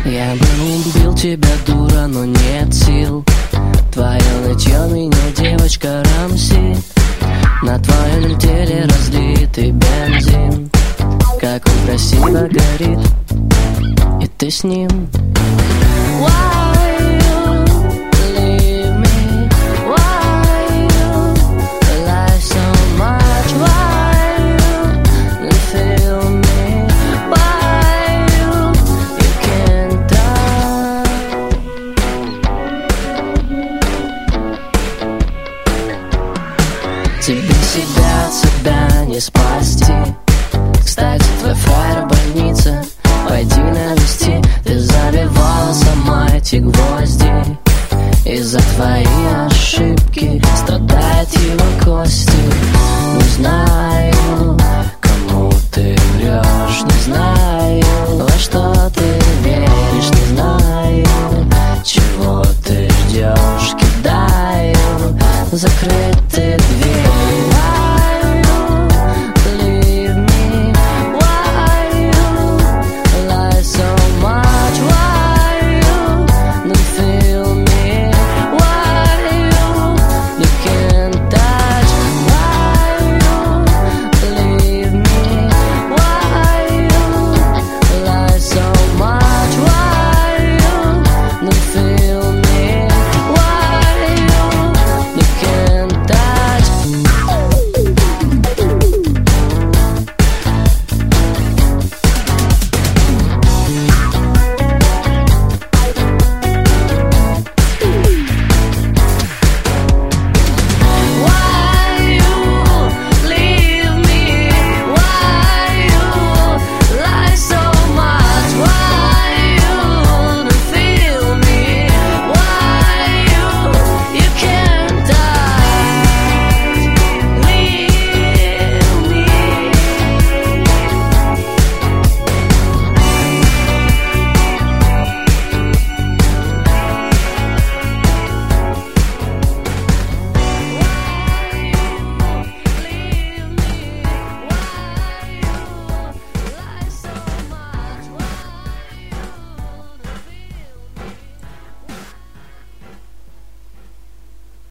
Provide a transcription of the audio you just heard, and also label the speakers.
Speaker 1: Я бы убил тебя, дура, но нет сил. Твое нытье меня, девочка, рамсит. На твоем теле разлитый бензин. Как он красиво горит, и ты с ним. Wow.